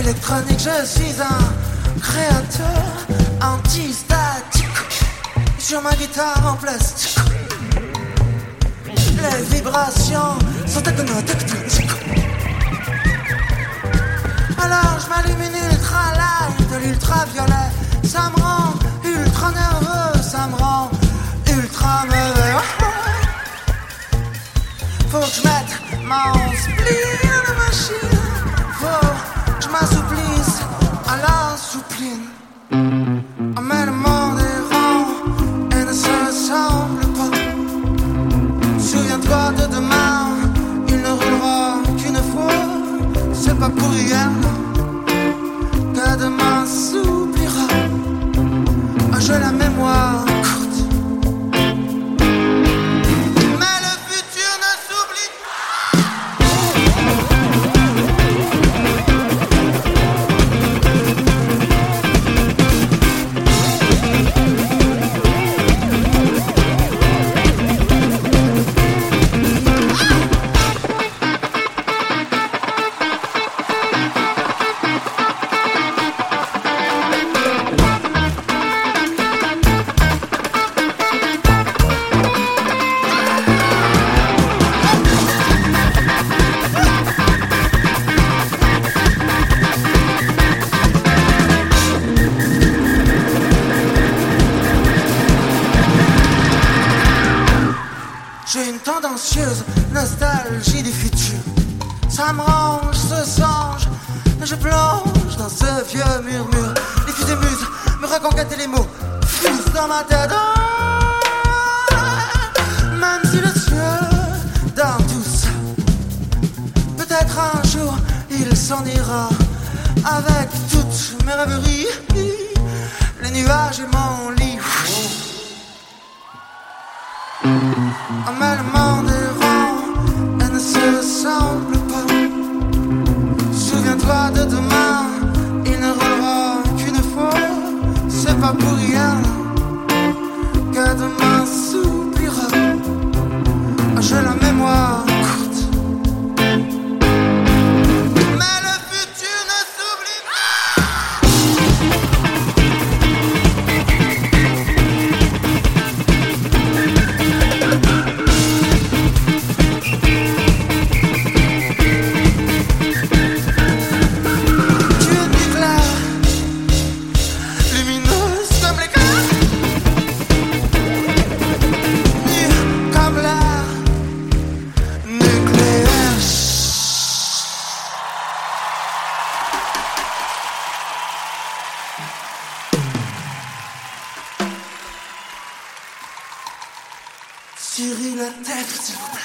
électronique, je suis un créateur anti-statique. Sur ma guitare en plastique, les vibrations sont tectoniques. Alors je m'allume une ultra light de l'ultraviolet. Ça me rend ultra nerveux, ça me rend ultra mauvais. Faut que je mette mon spleen à la machine. Faut que je m'assouplisse à la soupline. Mais le monde est rond et ne se ressemble pas. Souviens-toi de demain, il ne roulera qu'une fois. C'est pas pour hier que demain s'oubliera. J'ai la mémoire courte, mais le futur ne s'oublie pas. J'ai une tendancieuse nostalgie du futur. Ça me range ce songe, je plonge dans ce vieux murmure. Les fils de muse me reconquêtent les mots fusent dans ma tête. Même si le ciel, dans tout ça, peut-être un jour il s'en ira. Avec toutes mes rêveries, les nuages et mon lit. Mais le monde est rond et ne se ressemble pas. Souviens-toi de demain, il ne roulera qu'une fois. C'est pas pour rien que demain s'oubliera. J'ai la mémoire courte, mais le futur ne s'oublie pas. Cyril la tête.